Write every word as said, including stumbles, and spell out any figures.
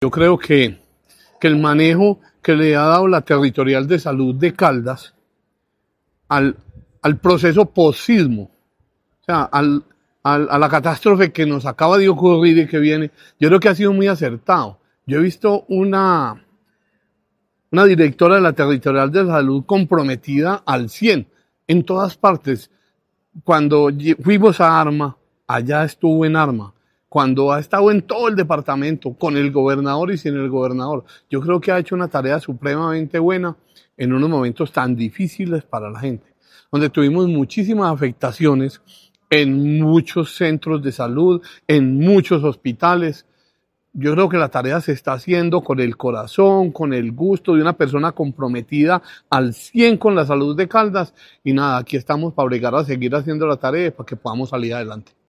Yo creo que, que el manejo que le ha dado la Territorial de Salud de Caldas al, al proceso post-sismo, o sea, al, al, a la catástrofe que nos acaba de ocurrir y que viene, yo creo que ha sido muy acertado. Yo he visto una, una directora de la Territorial de Salud comprometida al cien en todas partes. Cuando fuimos a Arma, allá estuvo en Arma. Cuando ha estado en todo el departamento, con el gobernador y sin el gobernador. Yo creo que ha hecho una tarea supremamente buena en unos momentos tan difíciles para la gente, donde tuvimos muchísimas afectaciones en muchos centros de salud, en muchos hospitales. Yo creo que la tarea se está haciendo con el corazón, con el gusto de una persona comprometida al cien con la salud de Caldas. Y nada, aquí estamos para obligar a seguir haciendo la tarea para que podamos salir adelante.